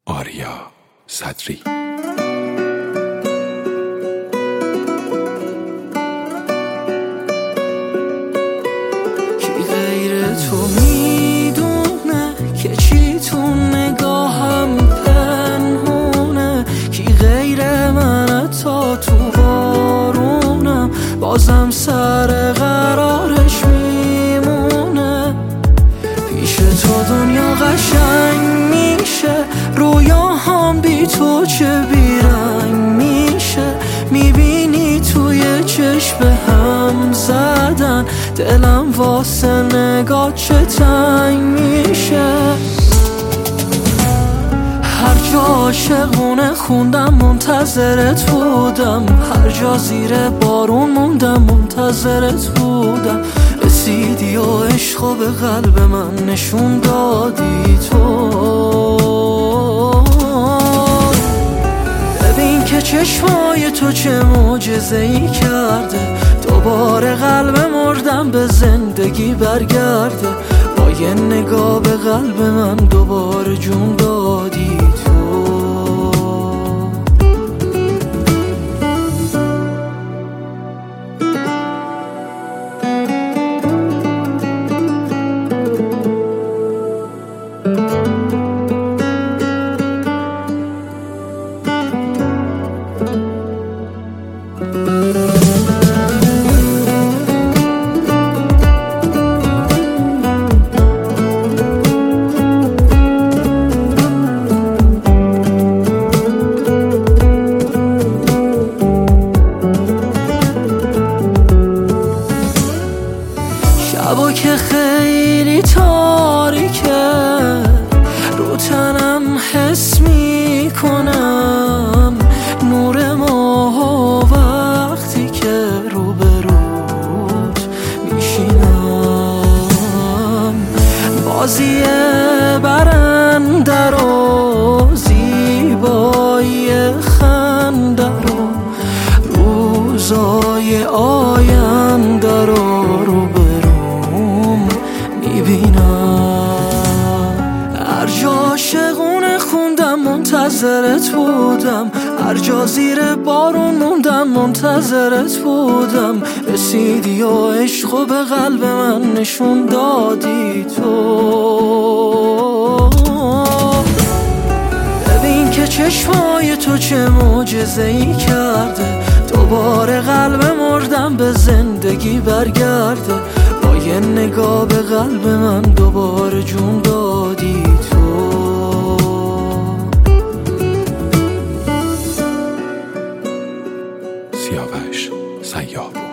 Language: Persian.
آریا صدری. کی غیر تو میدونه که چی تو نگاهم پنهونه؟ کی غیر من تا تو بارونم بازم سر قرارش میمونه؟ پیش تو دنیا قشنگ میشه، رویاهام بی تو چه بیرنگ میشه. میبینی توی چشم هم زدن دلم واسه نگاه چه تنگ میشه. هر جا عاشقونه خوندم منتظرت بودم، هر جا زیر بارون موندم منتظرت بودم. رسیدی و عشقو به قلب من نشون دادی تو. ببین که چشمای تو چه معجزه‌ای کرده، دوباره قلب مردم به زندگی برگرده. با یه نگاه به قلب من دوباره جون دادی تو. شبا که خیلی تاریکه، رو تنم حس میکنم نور ماه وقتی که روبروت میشینم. بازی برنده رو، زیبایی خنده رو، روزای آینده رو هر جا عاشقونه خوندم منتظرت بودم، هر جا زیر بارون موندم منتظرت بودم. رسیدی و عشقو به قلب من نشون دادی تو. ببین که چشمای تو چه معجزه‌ای کرده، دوباره قلب مردم به زندگی برگرده. با یه نگاه به قلب من دوباره جون دادی تو. سیاوش سیاح.